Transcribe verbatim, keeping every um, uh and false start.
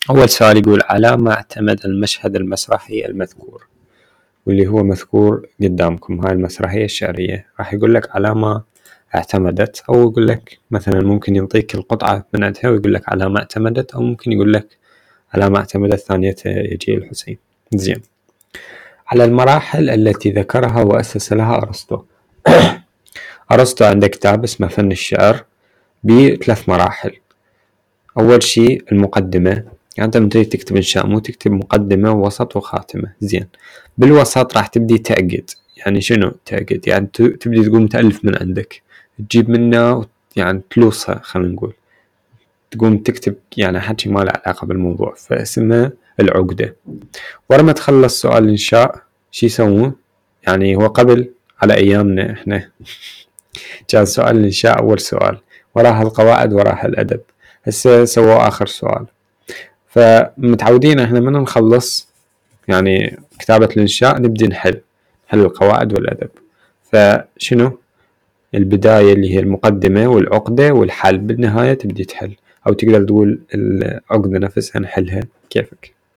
أول سؤال يقول: على ما اعتمد المشهد المسرحي المذكور؟ واللي هو مذكور قدامكم هاي المسرحية الشعرية. راح يقول لك على ما اعتمدت، أو يقول لك مثلا ممكن يعطيك القطعة من عندها ويقول لك على ما اعتمدت، أو ممكن يقول لك على ما اعتمدت ثانية يجي الحسين. زين. على المراحل التي ذكرها وأسس لها أرسطو. أرسطو عنده كتاب اسمه فن الشعر بثلاث مراحل. أول شيء المقدمة، يعني أنت لما تريد تكتب إنشاء مو تكتب مقدمة ووسط وخاتمة. زين. بالوسط راح تبدي تعقد. يعني شنو تعقد؟ يعني تبدي تقول متألف من عندك، تجيب منه يعني تلوصها، خلينا نقول تقوم تكتب يعني حكي ما له علاقة بالموضوع، فاسمه العقدة. ورا ما تخلص سؤال الإنشاء شي يسوون؟ يعني هو قبل على أيامنا إحنا كان سؤال الإنشاء أول سؤال، وراها القواعد وراها الأدب. هسه سووا آخر سؤال. فمتعودين إحنا من نخلص يعني كتابة الإنشاء نبدي نحل نحل القواعد والأدب. فشنو البداية اللي هي المقدمة والعقدة والحل، بالنهاية تبدي تحل، أو تقدر تقول العقدة نفسها نحلها كيفك.